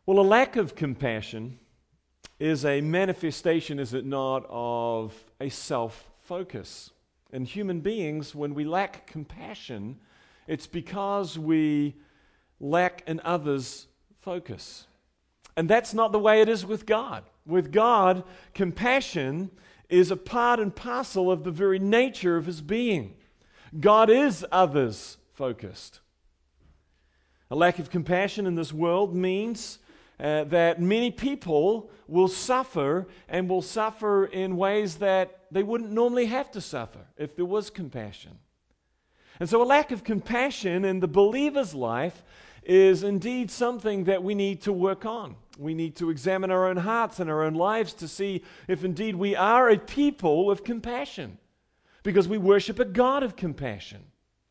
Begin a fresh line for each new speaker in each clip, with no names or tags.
Well, a lack of compassion is a manifestation, is it not, of a self-focus. And human beings, when we lack compassion, it's because we lack an other's focus. And that's not the way it is with God. With God, compassion is a part and parcel of the very nature of His being. God is others focused. A lack of compassion in this world means that many people will suffer, and will suffer in ways that they wouldn't normally have to suffer if there was compassion. And so a lack of compassion in the believer's life is indeed something that we need to work on. We need to examine our own hearts and our own lives to see if indeed we are a people of compassion, because we worship a God of compassion.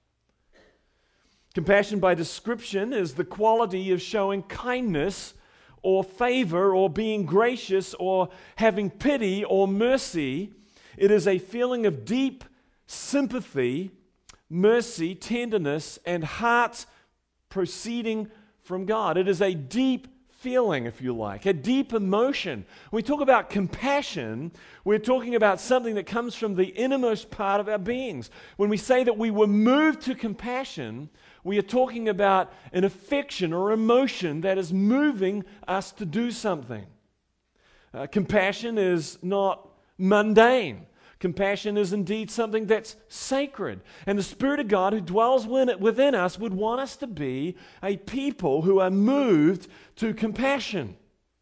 Compassion by description is the quality of showing kindness or favor or being gracious or having pity or mercy. It is a feeling of deep sympathy, mercy, tenderness, and heart proceeding from God. It is a deep feeling, if you like, a deep emotion. When we talk about compassion, we're talking about something that comes from the innermost part of our beings. When we say that we were moved to compassion, we are talking about an affection or emotion that is moving us to do something. Compassion is not mundane. Compassion is indeed something that's sacred. And the Spirit of God who dwells within us would want us to be a people who are moved to compassion.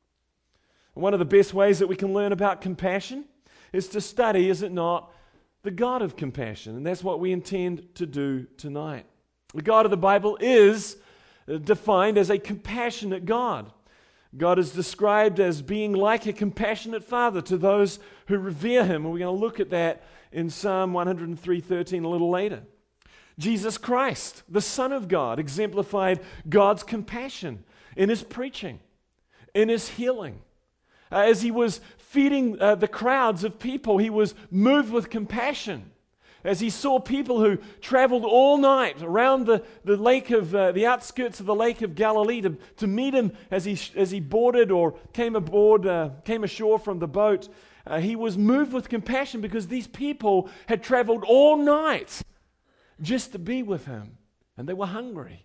One of the best ways that we can learn about compassion is to study, is it not, the God of compassion. And that's what we intend to do tonight. The God of the Bible is defined as a compassionate God. God is described as being like a compassionate father to those who revere Him. And we're going to look at that in Psalm 103:13 a little later. Jesus Christ, the Son of God, exemplified God's compassion in His preaching, in His healing. As He was feeding the crowds of people, He was moved with compassion. As He saw people who traveled all night around the lake of the outskirts of the Lake of Galilee to meet Him as he boarded or came ashore from the boat, He was moved with compassion because these people had traveled all night just to be with Him, and they were hungry.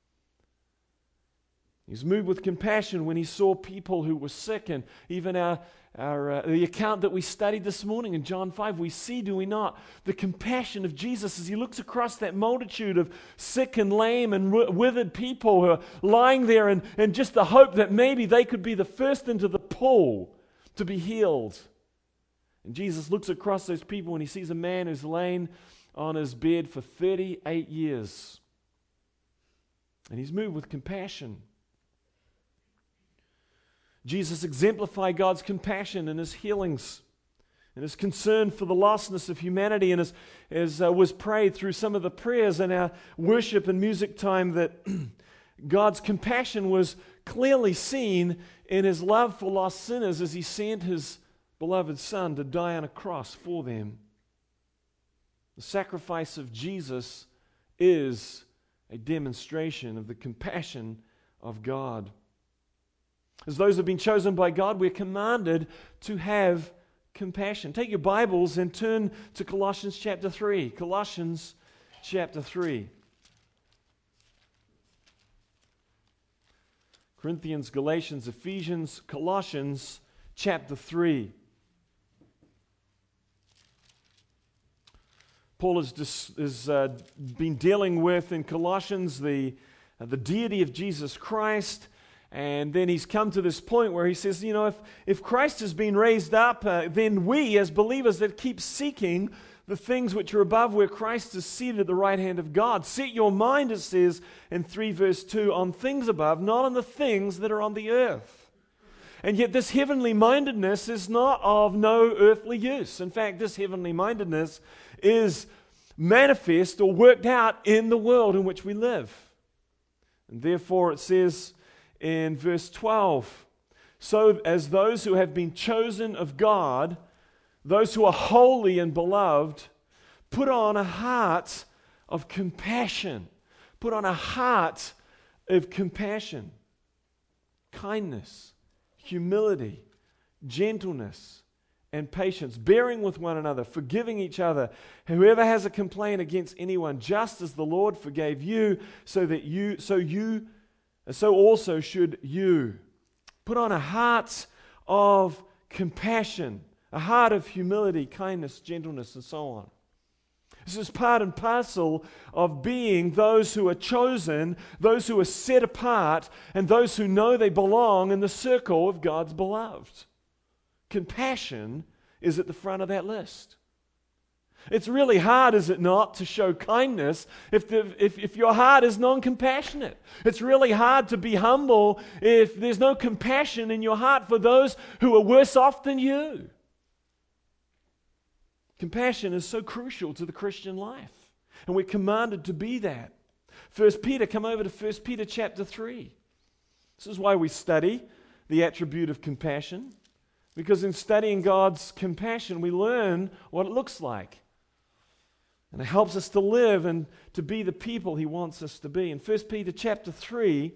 He was moved with compassion when He saw people who were sick, and even the account that we studied this morning in John 5, we see, do we not, the compassion of Jesus as He looks across that multitude of sick and lame and withered people who are lying there, and just the hope that maybe they could be the first into the pool to be healed. And Jesus looks across those people and He sees a man who's lain on his bed for 38 years. And He's moved with compassion. Jesus exemplified God's compassion in His healings and His concern for the lostness of humanity, and as was prayed through some of the prayers in our worship and music time, that God's compassion was clearly seen in His love for lost sinners as He sent His beloved Son to die on a cross for them. The sacrifice of Jesus is a demonstration of the compassion of God. As those who have been chosen by God, we're commanded to have compassion. Take your Bibles and turn to Colossians chapter 3. Colossians chapter 3. Corinthians, Galatians, Ephesians, Colossians chapter 3. Paul has been dealing with in Colossians the deity of Jesus Christ. And then he's come to this point where he says, if Christ has been raised up, then we as believers that keep seeking the things which are above where Christ is seated at the right hand of God. Set your mind, it says in 3 verse 2, on things above, not on the things that are on the earth. And yet this heavenly mindedness is not of no earthly use. In fact, this heavenly mindedness is manifest or worked out in the world in which we live. And therefore it says in verse 12, so as those who have been chosen of God, those who are holy and beloved, put on a heart of compassion. Put on a heart of compassion. kindness, humility, gentleness, and patience, bearing with one another, forgiving each other. Whoever has a complaint against anyone, just as the Lord forgave you, so also should you. Put on a heart of compassion, a heart of humility, kindness, gentleness, and so on. This is part and parcel of being those who are chosen, those who are set apart, and those who know they belong in the circle of God's beloved. Compassion is at the front of that list. It's really hard, is it not, to show kindness if your heart is non-compassionate. It's really hard to be humble if there's no compassion in your heart for those who are worse off than you. Compassion is so crucial to the Christian life, and we're commanded to be that. 1 Peter, come over to 1 Peter chapter 3. This is why we study the attribute of compassion, because in studying God's compassion, we learn what it looks like. And it helps us to live and to be the people He wants us to be. In 1 Peter chapter 3,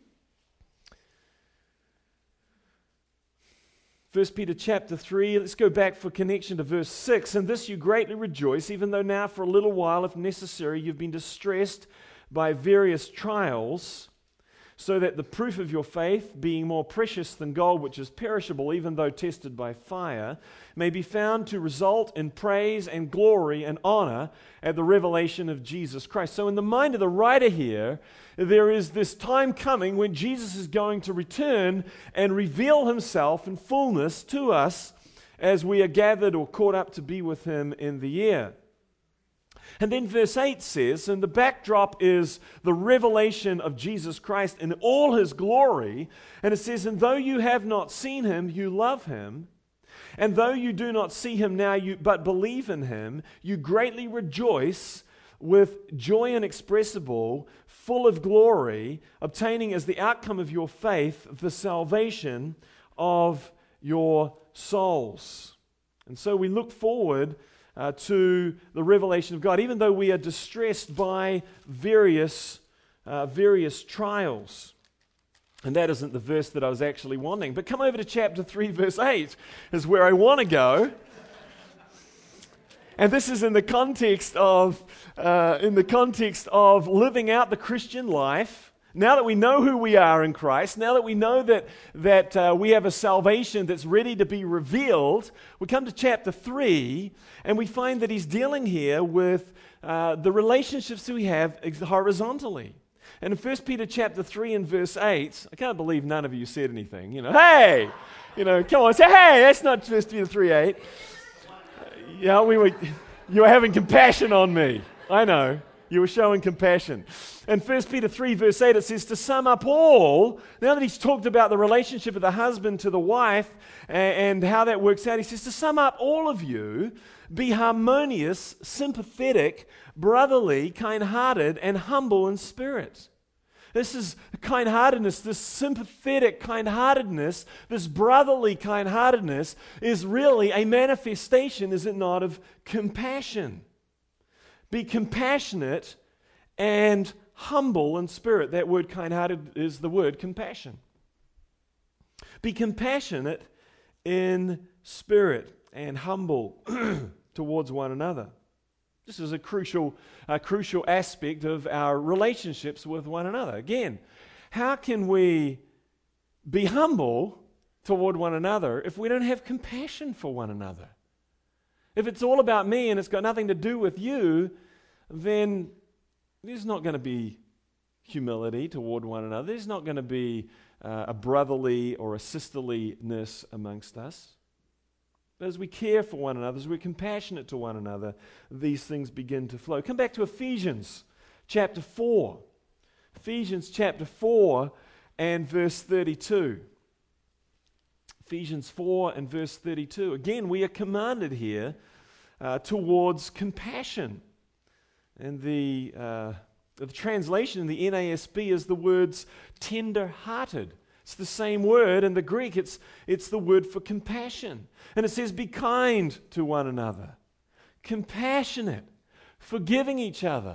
1 Peter chapter 3, let's go back for connection to verse 6. "In this you greatly rejoice, even though now for a little while, if necessary, you've been distressed by various trials, so that the proof of your faith, being more precious than gold which is perishable, even though tested by fire, may be found to result in praise and glory and honor at the revelation of Jesus Christ." So in the mind of the writer here, there is this time coming when Jesus is going to return and reveal Himself in fullness to us as we are gathered or caught up to be with Him in the air. And then verse 8 says, and the backdrop is the revelation of Jesus Christ in all His glory. And it says, "And though you have not seen Him, you love Him. And though you do not see Him now, but believe in Him, you greatly rejoice with joy inexpressible, full of glory, obtaining as the outcome of your faith the salvation of your souls." And so we look forward to the revelation of God, even though we are distressed by various trials. And that isn't the verse that I was actually wanting. But come over to chapter 3, verse 8, is where I want to go. And this is in the context of living out the Christian life. Now that we know who we are in Christ, now that we know that we have a salvation that's ready to be revealed, we come to chapter 3, and we find that he's dealing here with the relationships that we have horizontally. And in 1 Peter chapter 3 and verse 8, I can't believe none of you said anything. Hey! Come on, say, hey, that's not 1 Peter 3:8. Yeah, you were having compassion on me. I know. You were showing compassion. In 1 Peter 3 verse 8 it says, to sum up all, now that he's talked about the relationship of the husband to the wife and how that works out, he says, to sum up all of you, be harmonious, sympathetic, brotherly, kind-hearted, and humble in spirit. This is kind-heartedness, this sympathetic kind-heartedness, this brotherly kind-heartedness is really a manifestation, is it not, of compassion. Be compassionate and humble in spirit. That word kind-hearted is the word compassion. Be compassionate in spirit and humble towards one another. This is a crucial aspect of our relationships with one another. Again, how can we be humble toward one another if we don't have compassion for one another? If it's all about me and it's got nothing to do with you, then there's not going to be humility toward one another. There's not going to be a brotherly or a sisterliness amongst us. But as we care for one another, as we're compassionate to one another, these things begin to flow. Come back to Ephesians chapter 4. Ephesians chapter 4 and verse 32. Ephesians 4 and verse 32. Again, we are commanded here towards compassion. And the translation in the NASB is the words tender-hearted. It's the same word in the Greek. It's the word for compassion. And it says, be kind to one another, compassionate, forgiving each other,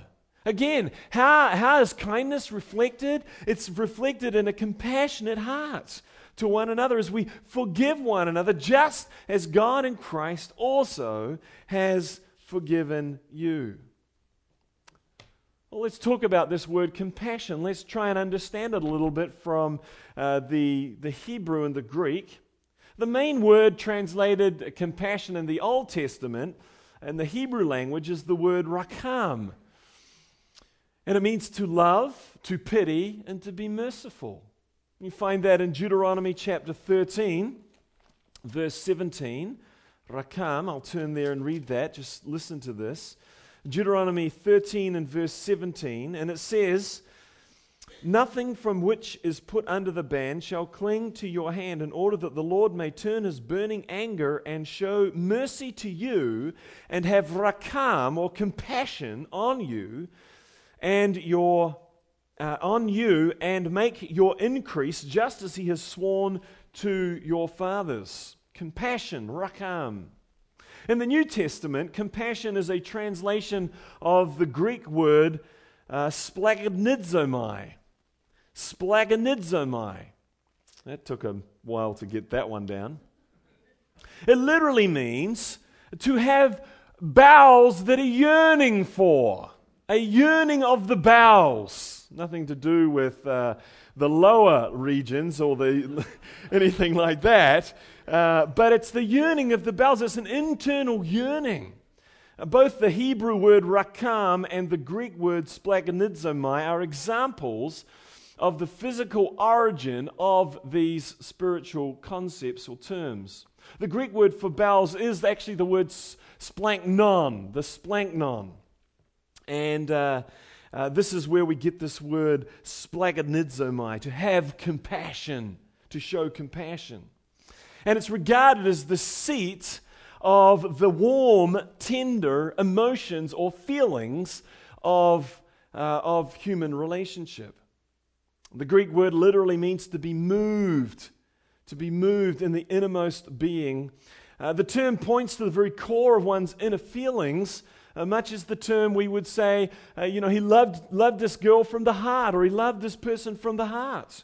Again, how is kindness reflected? It's reflected in a compassionate heart to one another as we forgive one another, just as God in Christ also has forgiven you. Well, let's talk about this word compassion. Let's try and understand it a little bit from the Hebrew and the Greek. The main word translated compassion in the Old Testament in the Hebrew language is the word rakam. And it means to love, to pity, and to be merciful. You find that in Deuteronomy chapter 13, verse 17. Rakam, I'll turn there and read that. Just listen to this. Deuteronomy 13 and verse 17, and it says, "Nothing from which is put under the ban shall cling to your hand, in order that the Lord may turn his burning anger and show mercy to you, and have rakam, or compassion, on you, and make your increase, just as he has sworn to your fathers." Compassion, rakam. In the New Testament, compassion is a translation of the Greek word splagnizomai. Splagnizomai. That took a while to get that one down. It literally means to have bowels that are yearning for. A yearning of the bowels. Nothing to do with the lower regions or anything like that. But it's the yearning of the bowels. It's an internal yearning. Both the Hebrew word rakam and the Greek word splagnizomai are examples of the physical origin of these spiritual concepts or terms. The Greek word for bowels is actually the word splanknon, the splanknon. And this is where we get this word splagnizomai, to have compassion, to show compassion. And it's regarded as the seat of the warm, tender emotions or feelings of human relationship. The Greek word literally means to be moved in the innermost being. The term points to the very core of one's inner feelings, much as the term we would say, he loved this girl from the heart, or he loved this person from the heart.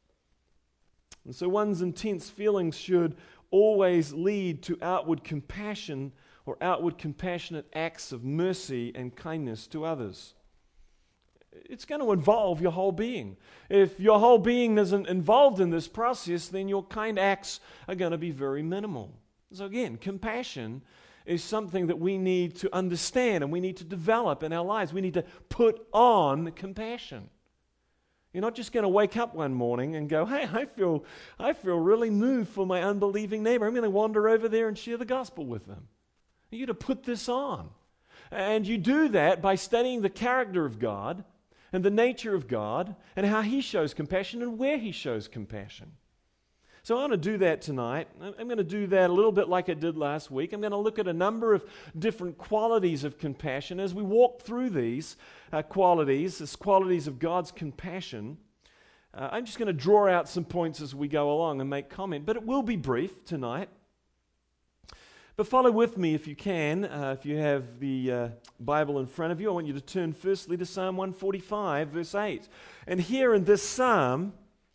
And so one's intense feelings should always lead to outward compassion or outward compassionate acts of mercy and kindness to others. It's going to involve your whole being. If your whole being isn't involved in this process, then your kind acts are going to be very minimal. So again, compassion is something that we need to understand and we need to develop in our lives. We need to put on compassion. You're not just going to wake up one morning and go, "Hey, I feel really moved for my unbelieving neighbor. I'm going to wander over there and share the gospel with them." You're to put this on. And you do that by studying the character of God and the nature of God and how he shows compassion and where he shows compassion. So I want to do that tonight. I'm going to do that a little bit like I did last week. I'm going to look at a number of different qualities of compassion. As we walk through these qualities of God's compassion, I'm just going to draw out some points as we go along and make comment. But it will be brief tonight. But follow with me if you can. If you have the Bible in front of you, I want you to turn firstly to Psalm 145, verse 8. And here in this Psalm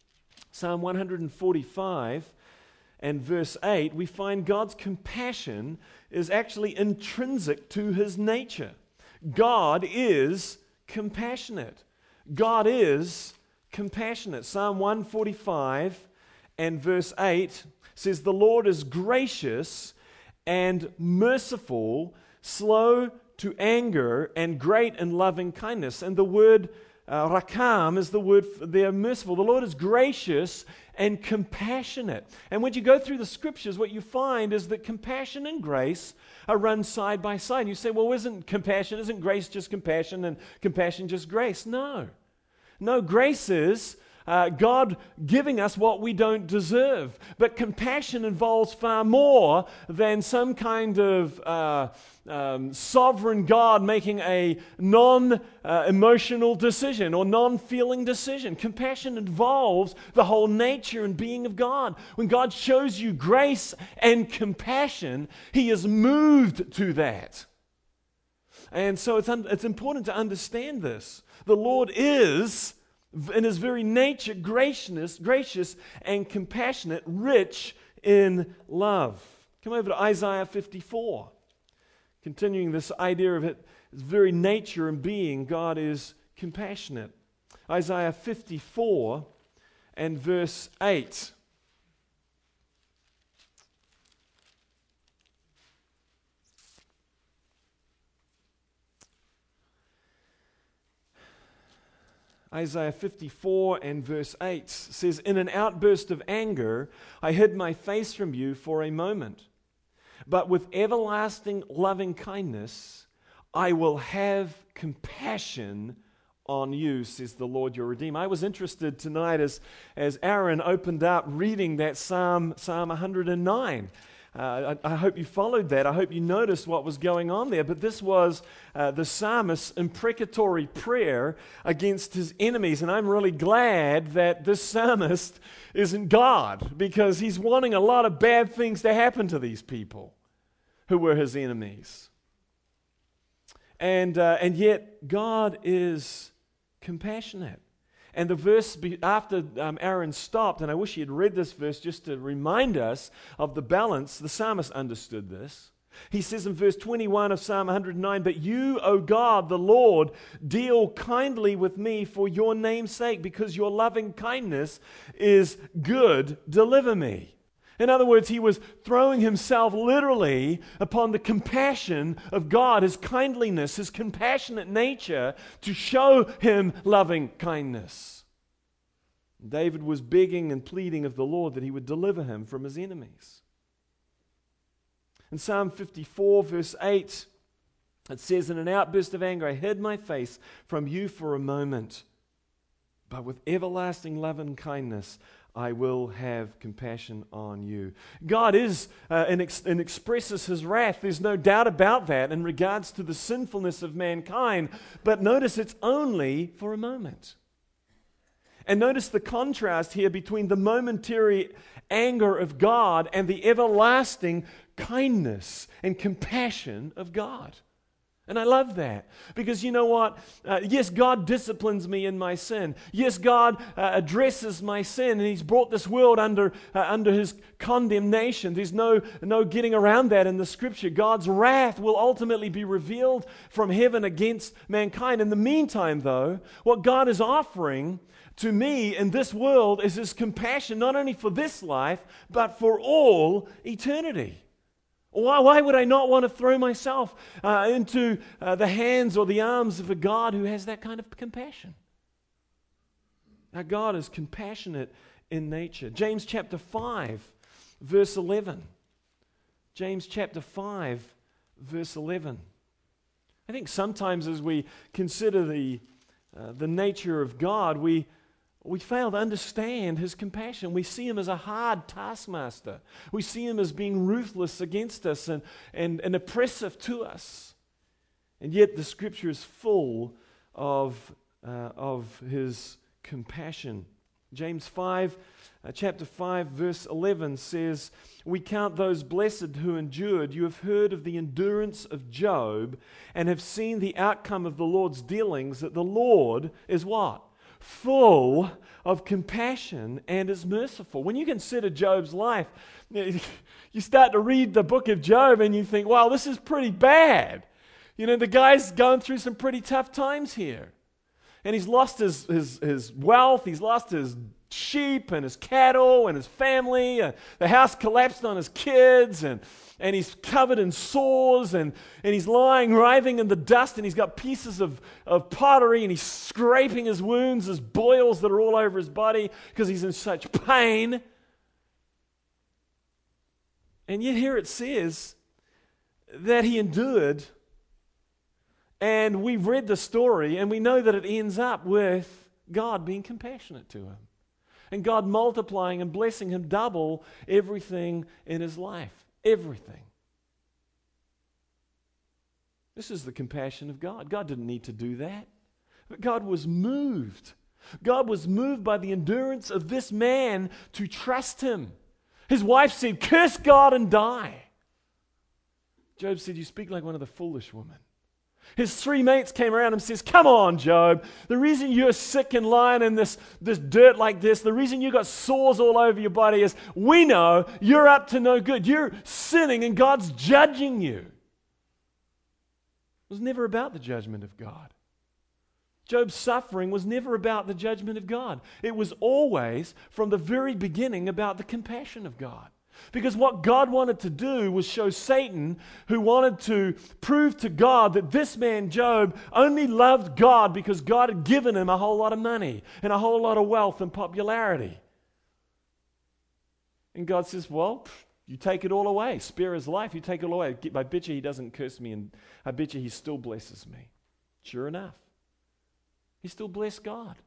145 and verse 8, we find God's compassion is actually intrinsic to his nature. God is compassionate. God is compassionate. Psalm 145 and verse 8 says, "The Lord is gracious and merciful, slow to anger, and great in loving kindness." And the word rakam is the word there, merciful. The Lord is gracious and compassionate. And when you go through the scriptures, what you find is that compassion and grace are run side by side. And you say, well, isn't grace just compassion and compassion just grace? No, grace is God giving us what we don't deserve. But compassion involves far more than some kind of sovereign God making a non-emotional decision or non-feeling decision. Compassion involves the whole nature and being of God. When God shows you grace and compassion, he is moved to that. And so it's important to understand this. The Lord is, in His very nature, gracious and compassionate, rich in love. Come over to Isaiah 54. Continuing this idea of His very nature and being, God is compassionate. Isaiah 54 and verse 8. Isaiah 54 and verse 8 says, "In an outburst of anger, I hid my face from you for a moment. But with everlasting loving kindness, I will have compassion on you, says the Lord your Redeemer." I was interested tonight as Aaron opened up reading that Psalm 109. I hope you followed that. I hope you noticed what was going on there. But this was the psalmist's imprecatory prayer against his enemies. And I'm really glad that this psalmist isn't God, because he's wanting a lot of bad things to happen to these people who were his enemies. And yet God is compassionate. And the verse after Aaron stopped, and I wish he had read this verse just to remind us of the balance, the psalmist understood this. He says in verse 21 of Psalm 109, "But you, O God, the Lord, deal kindly with me for your name's sake, because your loving kindness is good, deliver me." In other words, he was throwing himself literally upon the compassion of God, His kindliness, His compassionate nature, to show him loving kindness. David was begging and pleading of the Lord that He would deliver him from his enemies. In Psalm 54, verse 8, it says, "In an outburst of anger, I hid my face from you for a moment, but with everlasting love and kindness, I will have compassion on you." God is and expresses His wrath. There's no doubt about that in regards to the sinfulness of mankind. But notice it's only for a moment. And notice the contrast here between the momentary anger of God and the everlasting kindness and compassion of God. And I love that, because you know what? Yes, God disciplines me in my sin. Yes, God addresses my sin, and He's brought this world under His condemnation. There's no getting around that in the Scripture. God's wrath will ultimately be revealed from heaven against mankind. In the meantime, though, what God is offering to me in this world is His compassion, not only for this life, but for all eternity. Why would I not want to throw myself into the hands or the arms of a God who has that kind of compassion? Our God is compassionate in nature. James chapter 5, verse 11. James chapter 5, verse 11. I think sometimes as we consider the nature of God, we fail to understand His compassion. We see Him as a hard taskmaster. We see Him as being ruthless against us and oppressive to us. And yet the Scripture is full of His compassion. James 5, chapter 5, verse 11 says, "We count those blessed who endured. You have heard of the endurance of Job and have seen the outcome of the Lord's dealings, that the Lord is" what? "Full of compassion and is merciful." When you consider Job's life, you start to read the book of Job and you think, wow, this is pretty bad. You know, the guy's going through some pretty tough times here. And he's lost his wealth, he's lost his sheep and his cattle and his family. The house collapsed on his kids, and he's covered in sores, and he's lying, writhing in the dust, and he's got pieces of pottery, and he's scraping his wounds, his boils that are all over his body because he's in such pain. And yet here it says that he endured, and we've read the story, and we know that it ends up with God being compassionate to him. And God multiplying and blessing him double everything in his life. Everything. This is the compassion of God. God didn't need to do that. But God was moved. God was moved by the endurance of this man to trust Him. His wife said, "Curse God and die." Job said, "You speak like one of the foolish women." His three mates came around and says, come on, Job. The reason you're sick and lying in this dirt like this, the reason you got sores all over your body is we know you're up to no good. You're sinning and God's judging you. It was never about the judgment of God. Job's suffering was never about the judgment of God. It was always, from the very beginning, about the compassion of God. Because what God wanted to do was show Satan, who wanted to prove to God that this man, Job, only loved God because God had given him a whole lot of money and a whole lot of wealth and popularity. And God says, well, you take it all away. Spare his life, you take it all away. I bet you he doesn't curse me, and I bet you he still blesses me. Sure enough, he still blessed God.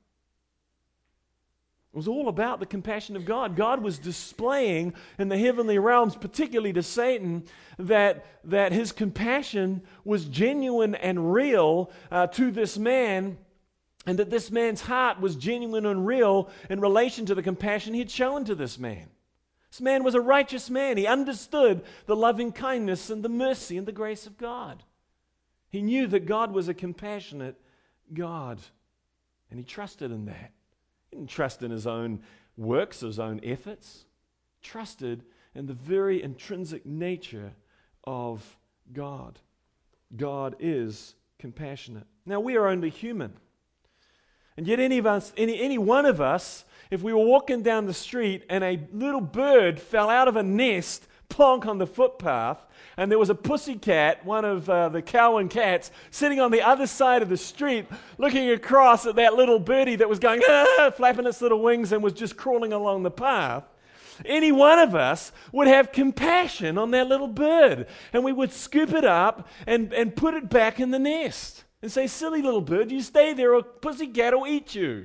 It was all about the compassion of God. God was displaying in the heavenly realms, particularly to Satan, that his compassion was genuine and real to this man, and that this man's heart was genuine and real in relation to the compassion he had shown to this man. This man was a righteous man. He understood the loving kindness and the mercy and the grace of God. He knew that God was a compassionate God, and he trusted in that. He didn't trust in his own works, his own efforts. He trusted in the very intrinsic nature of God. God is compassionate. Now, we are only human. And yet any one of us, if we were walking down the street and a little bird fell out of a nest plonk on the footpath, and there was a pussycat, one of the Cowan cats, sitting on the other side of the street looking across at that little birdie that was going, flapping its little wings and was just crawling along the path. Any one of us would have compassion on that little bird, and we would scoop it up and put it back in the nest and say, silly little bird, you stay there or pussycat will eat you.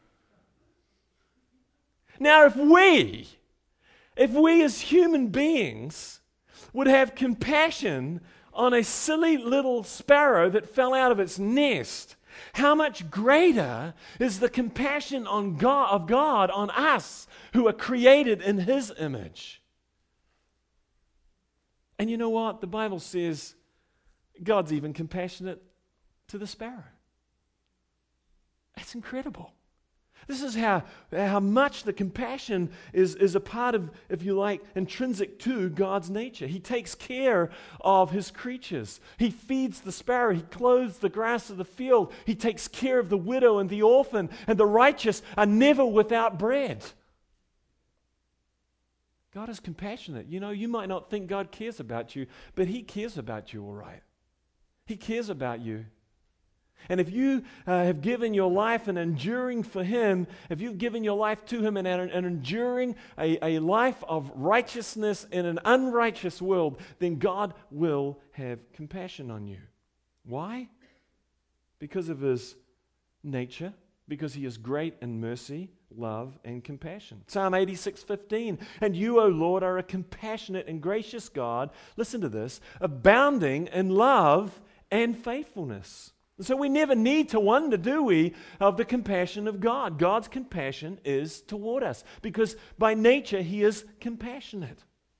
Now, if we as human beings would have compassion on a silly little sparrow that fell out of its nest, how much greater is the compassion of God on us who are created in His image? And you know what? The Bible says God's even compassionate to the sparrow. That's incredible. This is how much the compassion is a part of, if you like, intrinsic to God's nature. He takes care of His creatures. He feeds the sparrow. He clothes the grass of the field. He takes care of the widow and the orphan. And the righteous are never without bread. God is compassionate. You know, you might not think God cares about you, but He cares about you all right. He cares about you. And if you have given your life and enduring for Him, if you've given your life to Him and enduring a life of righteousness in an unrighteous world, then God will have compassion on you. Why? Because of His nature, because He is great in mercy, love, and compassion. Psalm 86:15, and you, O Lord, are a compassionate and gracious God, listen to this, abounding in love and faithfulness. So we never need to wonder, do we, of the compassion of God. God's compassion is toward us because by nature He is compassionate.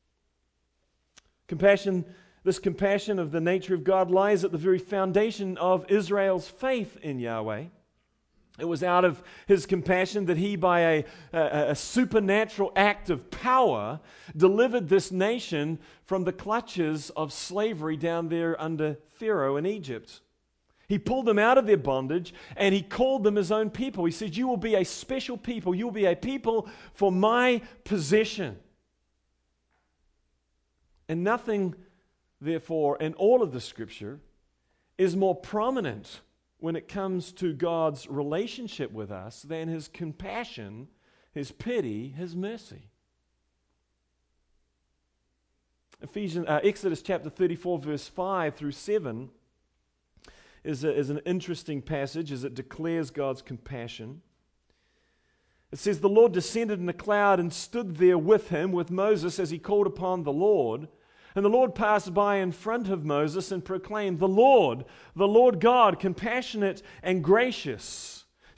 This compassion of the nature of God lies at the very foundation of Israel's faith in Yahweh. It was out of His compassion that He, by a supernatural act of power, delivered this nation from the clutches of slavery down there under Pharaoh in Egypt. He pulled them out of their bondage and He called them His own people. He said, you will be a special people. You will be a people for my possession. And nothing, therefore, in all of the Scripture is more prominent when it comes to God's relationship with us than His compassion, His pity, His mercy. Exodus chapter 34, verse 5 through 7 is an interesting passage as it declares God's compassion. It says, the Lord descended in a cloud and stood there with him, with Moses, as he called upon the Lord. And the Lord passed by in front of Moses and proclaimed, the Lord God, compassionate and gracious,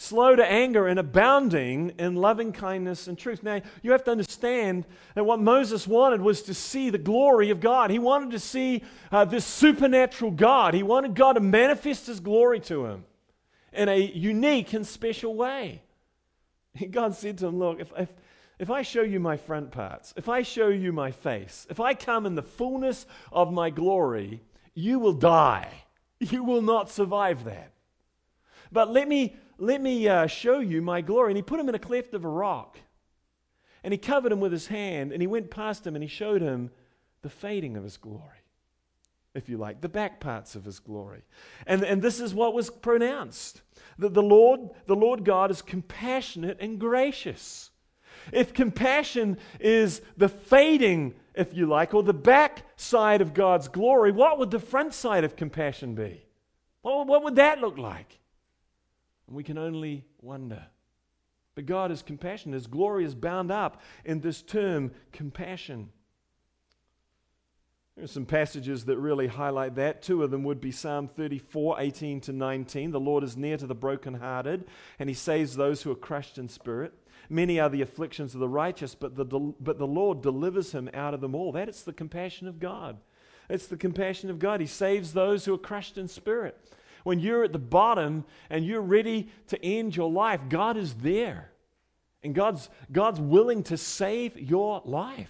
slow to anger, and abounding in loving kindness and truth. Now, you have to understand that what Moses wanted was to see the glory of God. He wanted to see this supernatural God. He wanted God to manifest His glory to him in a unique and special way. And God said to him, look, if I show you my front parts, if I show you my face, if I come in the fullness of my glory, you will die. You will not survive that. But let me show you my glory. And he put him in a cleft of a rock. And he covered him with his hand. And he went past him and he showed him the fading of his glory, if you like, the back parts of his glory. And this is what was pronounced. That the Lord God is compassionate and gracious. If compassion is the fading, if you like, or the back side of God's glory, what would the front side of compassion be? What would that look like? And we can only wonder. But God is compassionate. His glory is bound up in this term, compassion. There are some passages that really highlight that. Two of them would be Psalm 34, 18 to 19. The Lord is near to the brokenhearted, and He saves those who are crushed in spirit. Many are the afflictions of the righteous, but the Lord delivers him out of them all. That is the compassion of God. It's the compassion of God. He saves those who are crushed in spirit. When you're at the bottom and you're ready to end your life, God is there. And God's willing to save your life.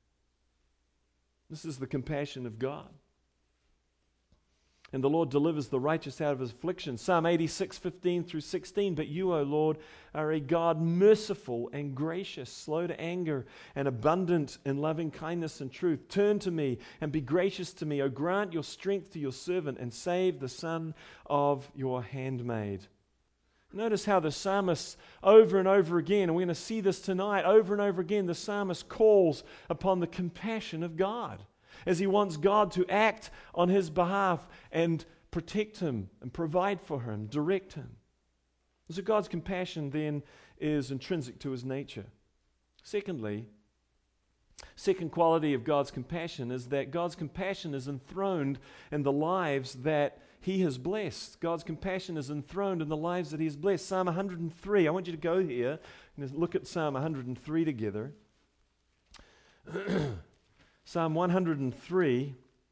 This is the compassion of God. And the Lord delivers the righteous out of his affliction. Psalm 86, 15 through 16. But you, O Lord, are a God merciful and gracious, slow to anger, and abundant in loving kindness and truth. Turn to me and be gracious to me. O grant your strength to your servant and save the son of your handmaid. Notice how the psalmist over and over again, and we're going to see this tonight, over and over again, the psalmist calls upon the compassion of God, as he wants God to act on his behalf and protect him and provide for him, direct him. So God's compassion then is intrinsic to his nature. Secondly, second quality of God's compassion is that God's compassion is enthroned in the lives that he has blessed. God's compassion is enthroned in the lives that he has blessed. Psalm 103, I want you to go here and look at Psalm 103 together. Psalm 103,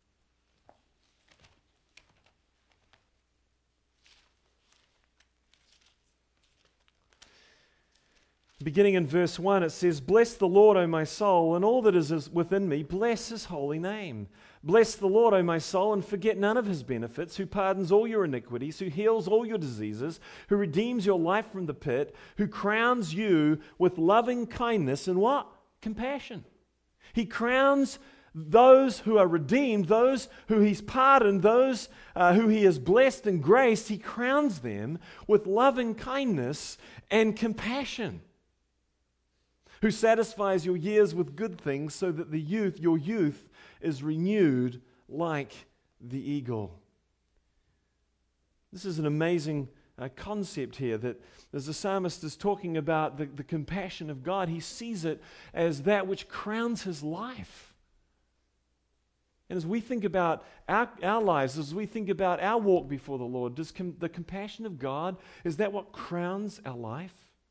beginning in verse 1, it says, Bless the Lord, O my soul, and all that is within me, bless his holy name. Bless the Lord, O my soul, and forget none of his benefits, who pardons all your iniquities, who heals all your diseases, who redeems your life from the pit, who crowns you with loving kindness and what? Compassion. He crowns those who are redeemed, those who he's pardoned, those who he has blessed and graced, he crowns them with loving kindness and compassion. Who satisfies your years with good things so that your youth is renewed like the eagle. This is an amazing concept here, that as the psalmist is talking about the compassion of God, he sees it as that which crowns his life. And as we think about our lives, as we think about our walk before the Lord, does the compassion of God, is that what crowns our life?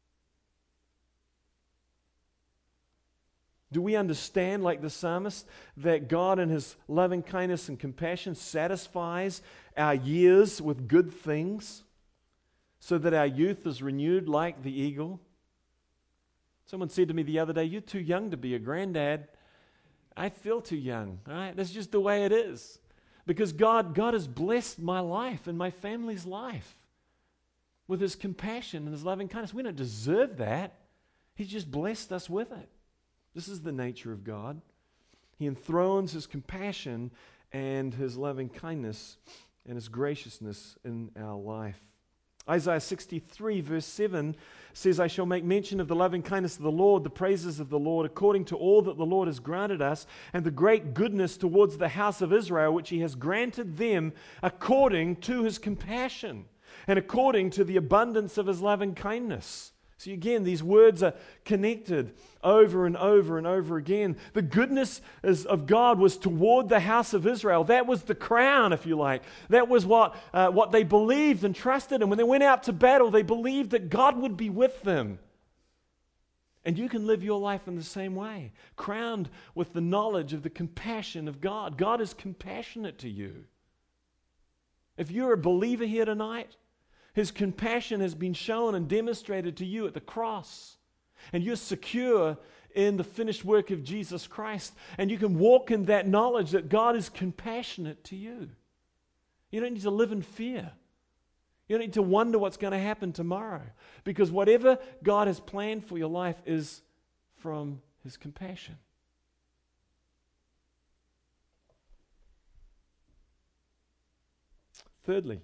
Do we understand, like the psalmist, that God in his loving kindness and compassion satisfies our years with good things so that our youth is renewed like the eagle? Someone said to me the other day, you're too young to be a granddad. I feel too young, right? That's just the way it is. Because God has blessed my life and my family's life with his compassion and his loving kindness. We don't deserve that. He's just blessed us with it. This is the nature of God. He enthrones his compassion and his loving kindness and his graciousness in our life. Isaiah 63 verse 7 says, I shall make mention of the loving kindness of the Lord, the praises of the Lord, according to all that the Lord has granted us, and the great goodness towards the house of Israel, which he has granted them according to his compassion and according to the abundance of his loving kindness. See, again, these words are connected over and over and over again. The goodness of God was toward the house of Israel. That was the crown, if you like. That was what they believed and trusted. And when they went out to battle, they believed that God would be with them. And you can live your life in the same way, crowned with the knowledge of the compassion of God. God is compassionate to you. If you're a believer here tonight, His compassion has been shown and demonstrated to you at the cross. And you're secure in the finished work of Jesus Christ. And you can walk in that knowledge that God is compassionate to you. You don't need to live in fear. You don't need to wonder what's going to happen tomorrow. Because whatever God has planned for your life is from His compassion. Thirdly,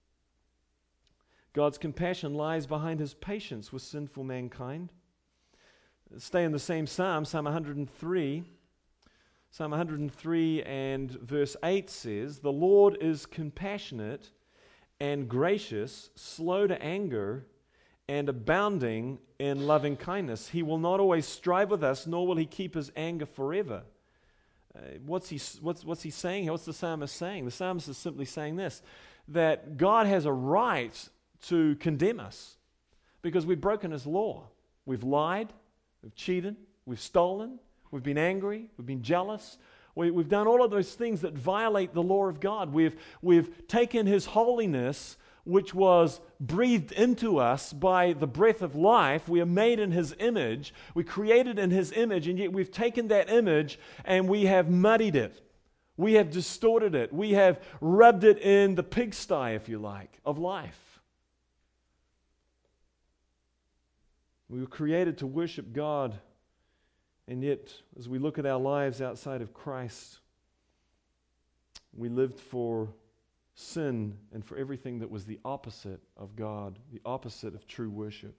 God's compassion lies behind His patience with sinful mankind. Stay in the same Psalm, Psalm 103. Psalm 103 and verse 8 says, "The Lord is compassionate and gracious, slow to anger, and abounding in loving kindness. He will not always strive with us, nor will He keep His anger forever." What's he saying? What's the psalmist saying? The psalmist is simply saying this, that God has a right to condemn us because we've broken His law. We've lied, we've cheated, we've stolen, we've been angry, we've been jealous. We've done all of those things that violate the law of God. We've taken His holiness, which was breathed into us by the breath of life. We are made in His image. We're created in His image, and yet we've taken that image and we have muddied it. We have distorted it. We have rubbed it in the pigsty, if you like, of life. We were created to worship God, and yet, as we look at our lives outside of Christ, we lived for sin and for everything that was the opposite of God, the opposite of true worship.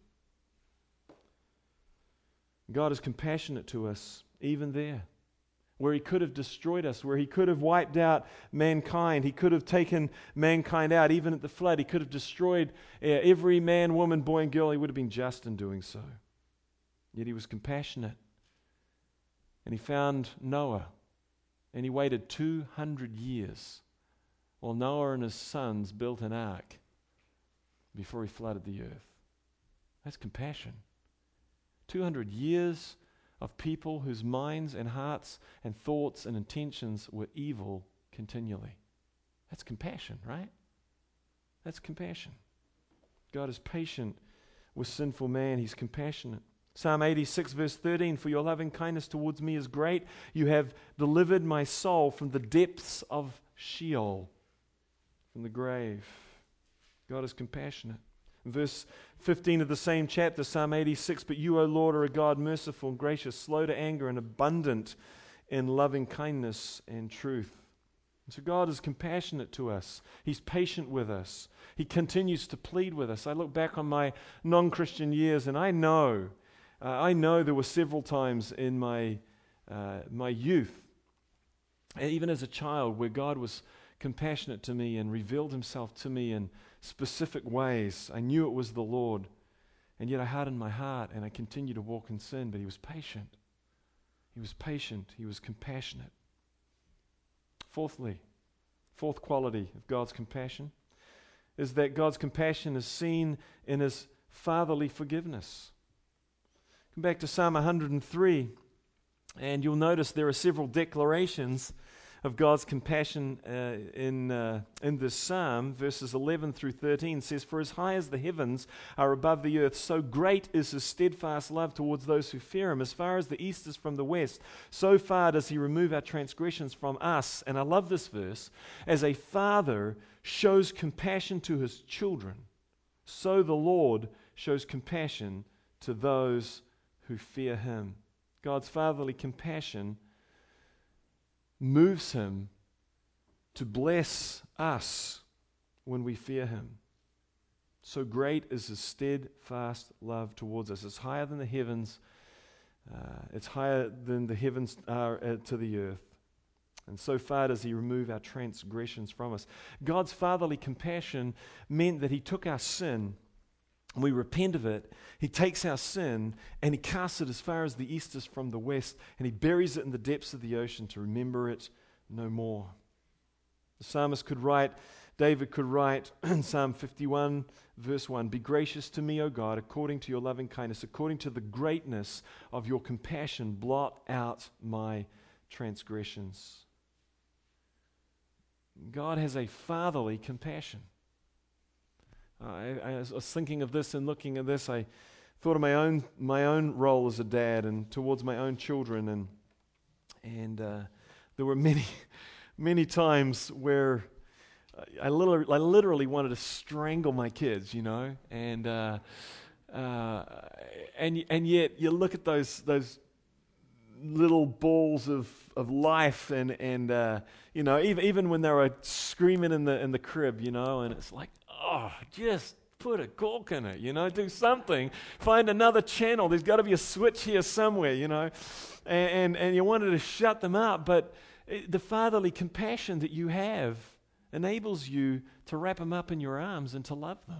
God is compassionate to us, even there, where He could have destroyed us, where He could have wiped out mankind. He could have taken mankind out, even at the flood. He could have destroyed every man, woman, boy, and girl. He would have been just in doing so. Yet He was compassionate. And He found Noah, and He waited 200 years while Noah and his sons built an ark before He flooded the earth. That's compassion. 200 years of people whose minds and hearts and thoughts and intentions were evil continually. That's compassion, right? That's compassion. God is patient with sinful man. He's compassionate. Psalm 86 verse 13, "For your loving kindness towards me is great. You have delivered my soul from the depths of Sheol," from the grave. God is compassionate. In verse 15 of the same chapter, Psalm 86, "But you, O Lord, are a God merciful and gracious, slow to anger and abundant in loving kindness and truth." And so God is compassionate to us. He's patient with us. He continues to plead with us. I look back on my non-Christian years, and I know there were several times in my youth, even as a child, where God was compassionate to me and revealed Himself to me in specific ways. I knew it was the Lord, and yet I hardened my heart and I continued to walk in sin, but He was patient. He was patient. He was compassionate. Fourthly, fourth quality of God's compassion is that God's compassion is seen in His fatherly forgiveness. Come back to Psalm 103, and you'll notice there are several declarations of God's compassion in this psalm. Verses 11 through 13 says, "For as high as the heavens are above the earth, so great is His steadfast love towards those who fear Him. As far as the east is from the west, so far does He remove our transgressions from us." And I love this verse. "As a father shows compassion to his children, so the Lord shows compassion to those who fear Him." God's fatherly compassion moves Him to bless us when we fear Him. So great is His steadfast love towards us. It's higher than the heavens. It's higher than the heavens are to the earth. And so far does He remove our transgressions from us. God's fatherly compassion meant that He took our sin we repent of it, he takes our sin and he casts it as far as the east is from the west, and he buries it in the depths of the ocean to remember it no more. The psalmist could write, David could write in Psalm 51, verse 1, "Be gracious to me, O God, according to your loving kindness, according to the greatness of your compassion, blot out my transgressions." God has a fatherly compassion. I was thinking of this and looking at this. I thought of my own role as a dad and towards my own children, and there were many times where I literally wanted to strangle my kids, and yet you look at those little balls of life, and even when they were screaming in the crib, and it's like, oh, just put a cork in it, do something, find another channel. There's got to be a switch here somewhere, and you wanted to shut them up, but the fatherly compassion that you have enables you to wrap them up in your arms and to love them.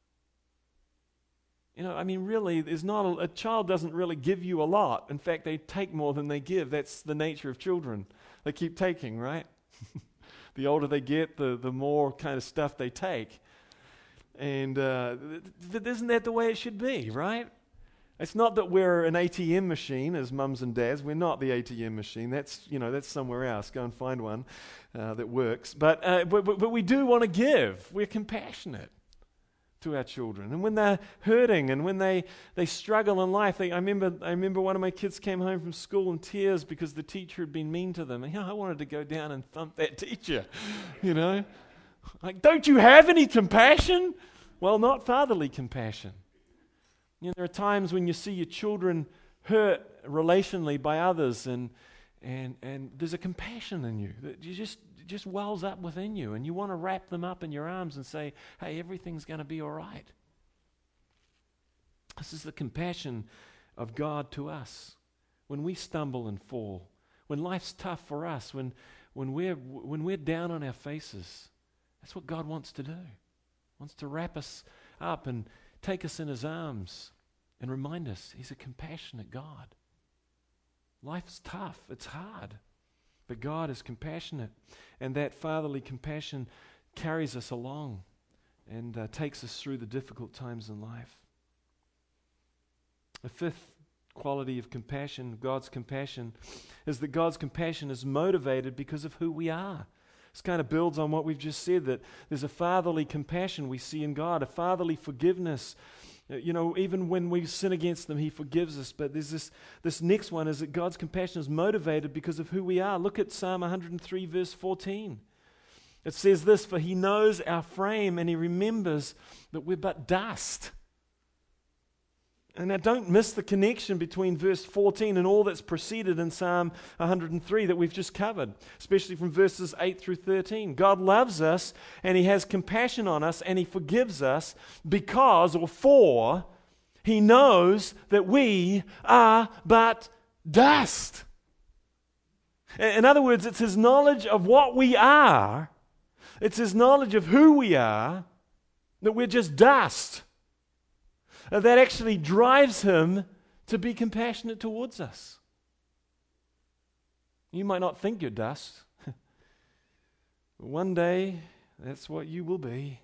Really, there's not a child doesn't really give you a lot. In fact, they take more than they give. That's the nature of children. They keep taking, right? The older they get, the more kind of stuff they take. And isn't that the way it should be, right? It's not that we're an ATM machine as mums and dads. We're not the ATM machine. That's somewhere else. Go and find one that works. But we do want to give. We're compassionate to our children. And when they're hurting and when they struggle in life, I remember one of my kids came home from school in tears because the teacher had been mean to them. And, I wanted to go down and thump that teacher, Like, don't you have any compassion? Well, not fatherly compassion. There are times when you see your children hurt relationally by others, and there's a compassion in you that just wells up within you, and you want to wrap them up in your arms and say, hey, everything's going to be all right. This is the compassion of God to us. When we stumble and fall, when life's tough for us, when we're down on our faces, that's what God wants to do. He wants to wrap us up and take us in his arms and remind us he's a compassionate God. Life's tough. It's hard. But God is compassionate. And that fatherly compassion carries us along and takes us through the difficult times in life. The fifth quality of compassion, God's compassion, is that God's compassion is motivated because of who we are. This kind of builds on what we've just said, that there's a fatherly compassion we see in God, a fatherly forgiveness. Even when we sin against them, he forgives us. But there's this next one is that God's compassion is motivated because of who we are. Look at Psalm 103, verse 14. It says this, "For he knows our frame and he remembers that we're but dust." And now don't miss the connection between verse 14 and all that's preceded in Psalm 103 that we've just covered, especially from verses 8 through 13. God loves us and he has compassion on us and he forgives us for he knows that we are but dust. In other words, it's his knowledge of what we are, it's his knowledge of who we are, that we're just dust. That actually drives him to be compassionate towards us. You might not think you're dust. But one day, that's what you will be.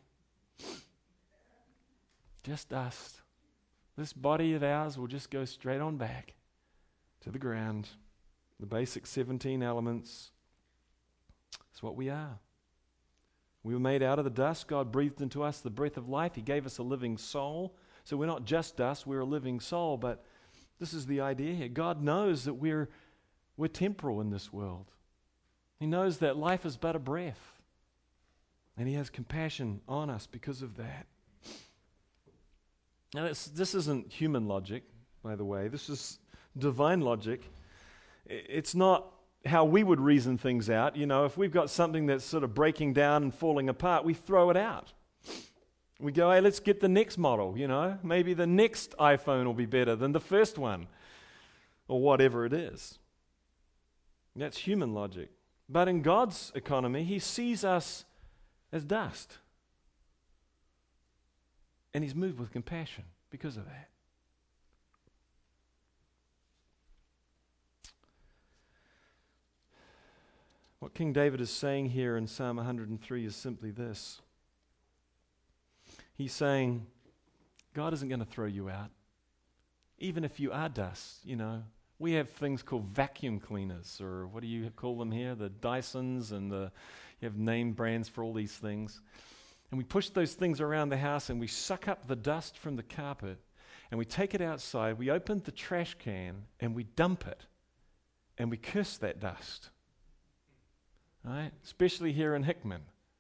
Just dust. This body of ours will just go straight on back to the ground. The basic 17 elements. It's what we are. We were made out of the dust. God breathed into us the breath of life. He gave us a living soul. So we're not just dust, we're a living soul, but this is the idea here. God knows that we're temporal in this world. He knows that life is but a breath. And he has compassion on us because of that. Now this isn't human logic, by the way. This is divine logic. It's not how we would reason things out. If we've got something that's sort of breaking down and falling apart, we throw it out. We go, hey, let's get the next model, Maybe the next iPhone will be better than the first one, or whatever it is. That's human logic. But in God's economy, he sees us as dust. And he's moved with compassion because of that. What King David is saying here in Psalm 103 is simply this. He's saying, God isn't going to throw you out. Even if you are dust, We have things called vacuum cleaners, or what do you call them here? The Dysons, and you have name brands for all these things. And we push those things around the house and we suck up the dust from the carpet and we take it outside, we open the trash can and we dump it and we curse that dust. Right? Especially here in Hickman.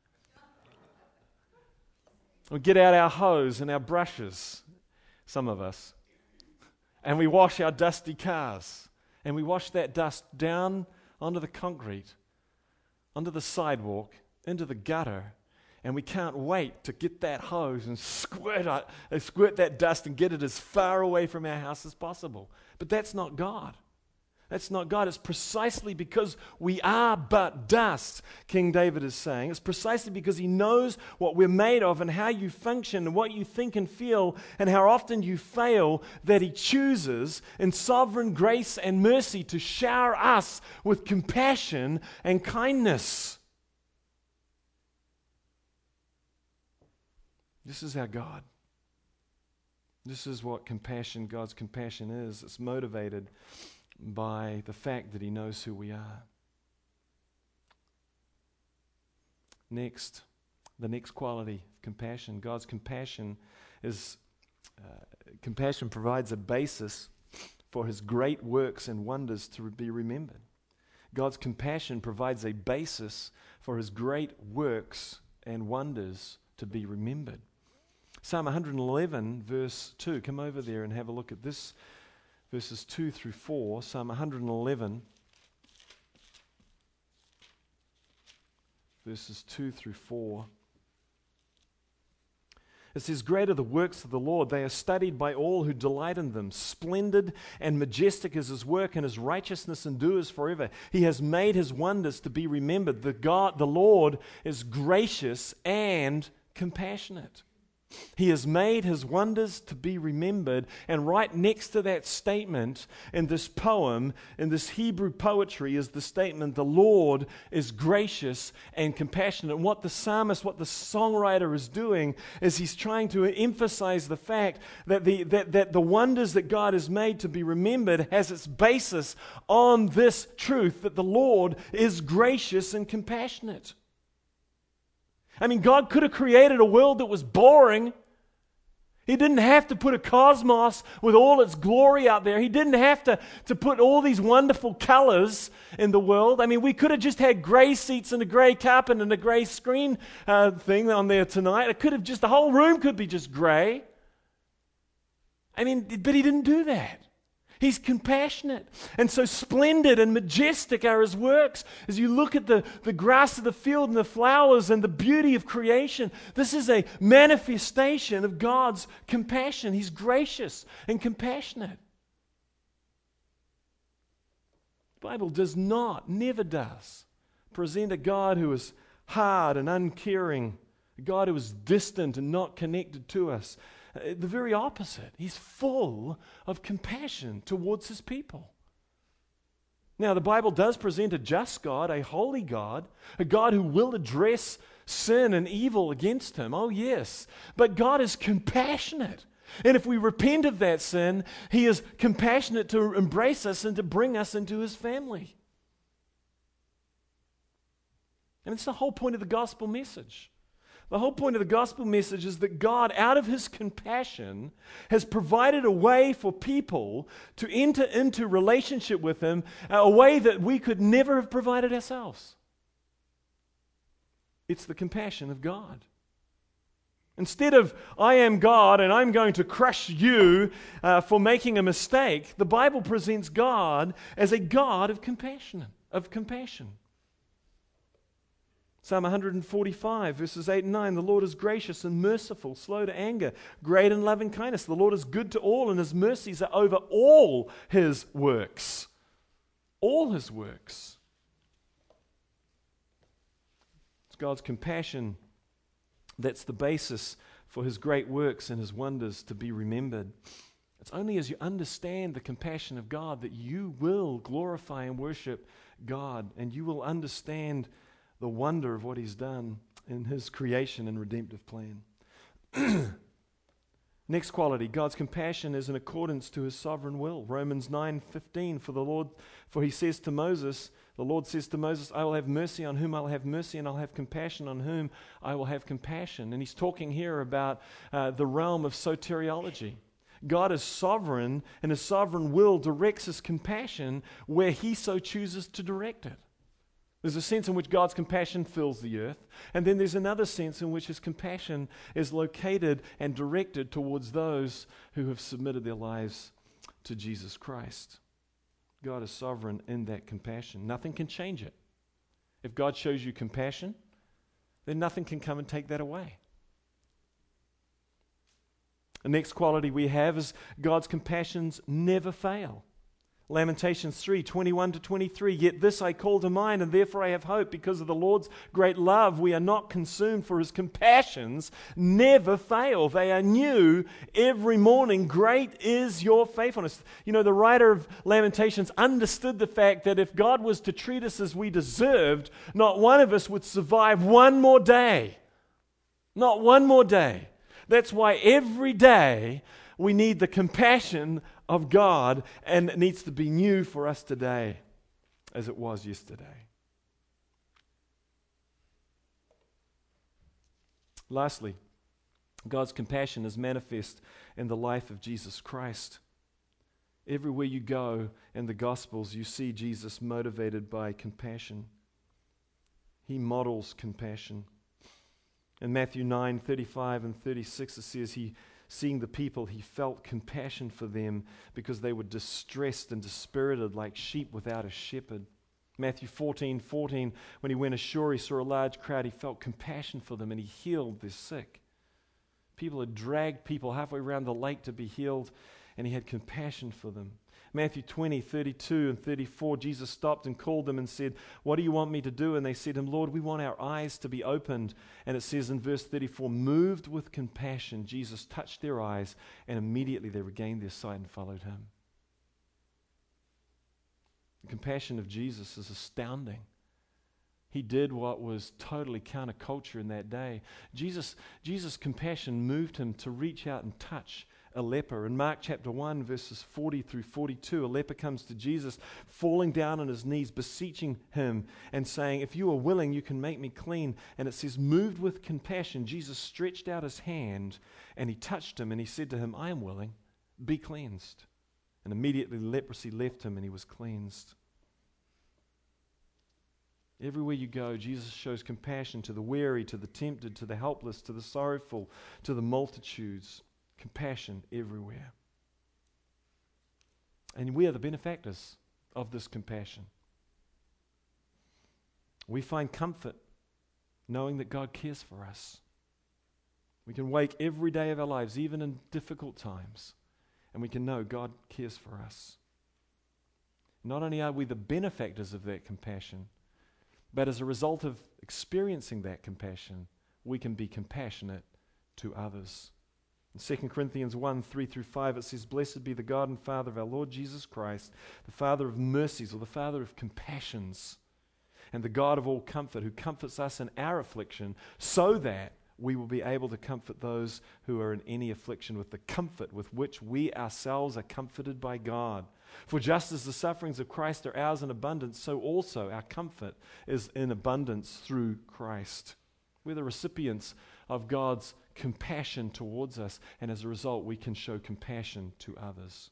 We get out our hose and our brushes, some of us, and we wash our dusty cars. And we wash that dust down onto the concrete, onto the sidewalk, into the gutter. And we can't wait to get that hose and squirt that dust and get it as far away from our house as possible. But that's not God. That's not God. It's precisely because we are but dust, King David is saying. It's precisely because he knows what we're made of and how you function and what you think and feel and how often you fail, that he chooses in sovereign grace and mercy to shower us with compassion and kindness. This is our God. This is what compassion, God's compassion is. It's motivated by the fact that he knows who we are. Next, the next quality of compassion. God's compassion compassion provides a basis for his great works and wonders to be remembered. God's compassion provides a basis for his great works and wonders to be remembered. Psalm 111, verse 2. Come over there and have a look at this. Verses 2 through 4, Psalm 111, verses 2 through 4. It says, "Great are the works of the Lord. They are studied by all who delight in them. Splendid and majestic is his work, and his righteousness endures forever. He has made his wonders to be remembered. The Lord is gracious and compassionate. He has made his wonders to be remembered." And right next to that statement in this poem, in this Hebrew poetry, is the statement, "The Lord is gracious and compassionate." And what the psalmist, what the songwriter is doing is he's trying to emphasize the fact that the wonders that God has made to be remembered has its basis on this truth, that the Lord is gracious and compassionate. I mean, God could have created a world that was boring. He didn't have to put a cosmos with all its glory out there. He didn't have to put all these wonderful colors in the world. I mean, we could have just had gray seats and a gray carpet and a gray screen thing on there tonight. It could have the whole room could be just gray. I mean, but he didn't do that. He's compassionate. And so splendid and majestic are his works. As you look at the grass of the field and the flowers and the beauty of creation, this is a manifestation of God's compassion. He's gracious and compassionate. The Bible does not, never does, present a God who is hard and uncaring, a God who is distant and not connected to us. The very opposite. He's full of compassion towards his people. Now, the Bible does present a just God, a holy God, a God who will address sin and evil against him. Oh, yes. But God is compassionate. And if we repent of that sin, he is compassionate to embrace us and to bring us into his family. And it's the whole point of the gospel message. The whole point of the gospel message is that God, out of his compassion, has provided a way for people to enter into relationship with him, a way that we could never have provided ourselves. It's the compassion of God. Instead of, "I am God and I'm going to crush you for making a mistake," the Bible presents God as a God of compassion. Psalm 145, verses 8 and 9, "The Lord is gracious and merciful, slow to anger, great in loving kindness. The Lord is good to all, and his mercies are over all his works." All his works. It's God's compassion that's the basis for his great works and his wonders to be remembered. It's only as you understand the compassion of God that you will glorify and worship God, and you will understand the wonder of what he's done in his creation and redemptive plan. Next quality, God's compassion is in accordance to his sovereign will. Romans 9:15, for he says to Moses, the Lord says to Moses, I will have mercy on whom I will have mercy, and I'll have compassion on whom I will have compassion. And he's talking here about the realm of soteriology. God is sovereign, and his sovereign will directs his compassion where he so chooses to direct it. There's a sense in which God's compassion fills the earth, and then there's another sense in which his compassion is located and directed towards those who have submitted their lives to Jesus Christ. God is sovereign in that compassion. Nothing can change it. If God shows you compassion, then nothing can come and take that away. The next quality we have is God's compassions never fail. Lamentations 3:21-23, yet this I call to mind, and therefore I have hope. Because of the Lord's great love, we are not consumed, for his compassions never fail. They are new every morning. Great is your faithfulness. You know, the writer of Lamentations understood the fact that if God was to treat us as we deserved, not one of us would survive one more day. Not one more day. That's why every day we need the compassion of God, and it needs to be new for us today as it was yesterday. Lastly, God's compassion is manifest in the life of Jesus Christ. Everywhere you go in the Gospels, you see Jesus motivated by compassion. He models compassion. In Matthew 9:35 and 36, it says, seeing the people, he felt compassion for them because they were distressed and dispirited like sheep without a shepherd. Matthew 14:14, when he went ashore, he saw a large crowd. He felt compassion for them and he healed their sick. People had dragged people halfway around the lake to be healed, and he had compassion for them. Matthew 20:32 and 34, Jesus stopped and called them and said, what do you want me to do? And they said to him, Lord, we want our eyes to be opened. And it says in verse 34, moved with compassion, Jesus touched their eyes, and immediately they regained their sight and followed him. The compassion of Jesus is astounding. He did what was totally counterculture in that day. Jesus' compassion moved him to reach out and touch a leper. In Mark chapter 1, verses 40-42, a leper comes to Jesus, falling down on his knees, beseeching him and saying, if you are willing, you can make me clean. And it says, moved with compassion, Jesus stretched out his hand and he touched him and he said to him, I am willing, be cleansed. And immediately leprosy left him and he was cleansed. Everywhere you go, Jesus shows compassion to the weary, to the tempted, to the helpless, to the sorrowful, to the multitudes. Compassion everywhere. And we are the benefactors of this compassion. We find comfort knowing that God cares for us. We can wake every day of our lives, even in difficult times, and we can know God cares for us. Not only are we the benefactors of that compassion, but as a result of experiencing that compassion, we can be compassionate to others. In 2 Corinthians 1:3-5, it says, blessed be the God and Father of our Lord Jesus Christ, the Father of mercies, or the Father of compassions, and the God of all comfort, who comforts us in our affliction, so that we will be able to comfort those who are in any affliction with the comfort with which we ourselves are comforted by God. For just as the sufferings of Christ are ours in abundance, so also our comfort is in abundance through Christ. We're the recipients of God's compassion towards us, and as a result, we can show compassion to others.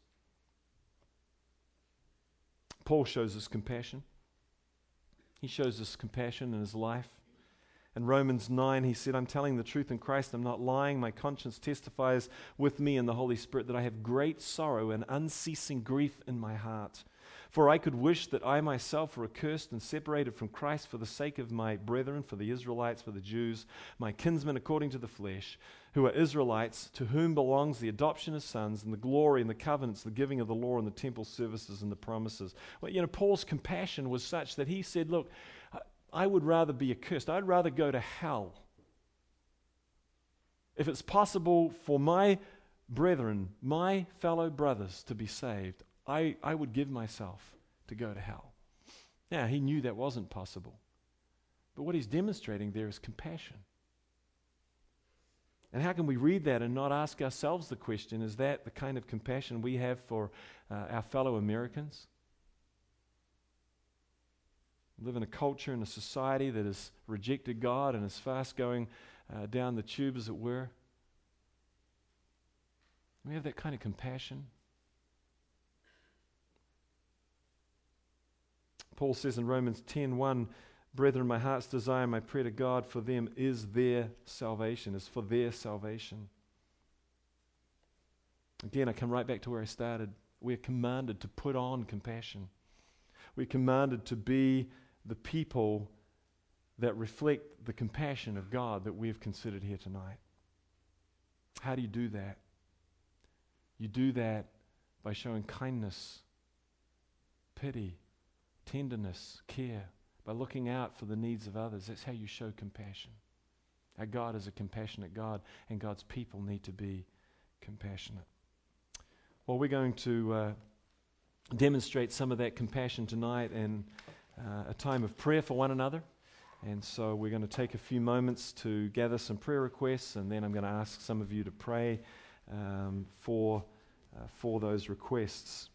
Paul shows us compassion. He shows us compassion in his life. In Romans 9, he said, I'm telling the truth in Christ, I'm not lying. My conscience testifies with me in the Holy Spirit that I have great sorrow and unceasing grief in my heart. For I could wish that I myself were accursed and separated from Christ for the sake of my brethren, for the Israelites, for the Jews, my kinsmen according to the flesh, who are Israelites, to whom belongs the adoption as sons and the glory and the covenants, the giving of the law and the temple services and the promises. Well, Paul's compassion was such that he said, look, I would rather be accursed. I'd rather go to hell If it's possible for my brethren, my fellow brothers to be saved, I would give myself to go to hell. Now, he knew that wasn't possible. But what he's demonstrating there is compassion. And how can we read that and not ask ourselves the question, is that the kind of compassion we have for our fellow Americans? We live in a culture and a society that has rejected God and is fast going down the tube, as it were. We have that kind of compassion. Paul says in Romans 10:1, "Brethren, my heart's desire, my prayer to God for them is their salvation," is for their salvation. Again, I come right back to where I started. We're commanded to put on compassion. We're commanded to be the people that reflect the compassion of God that we've considered here tonight. How do you do that? You do that by showing kindness, pity, tenderness, care, by looking out for the needs of others. That's how you show compassion. Our God is a compassionate God, and God's people need to be compassionate. Well, we're going to demonstrate some of that compassion tonight in a time of prayer for one another. And so we're going to take a few moments to gather some prayer requests, and then I'm going to ask some of you to pray for those requests.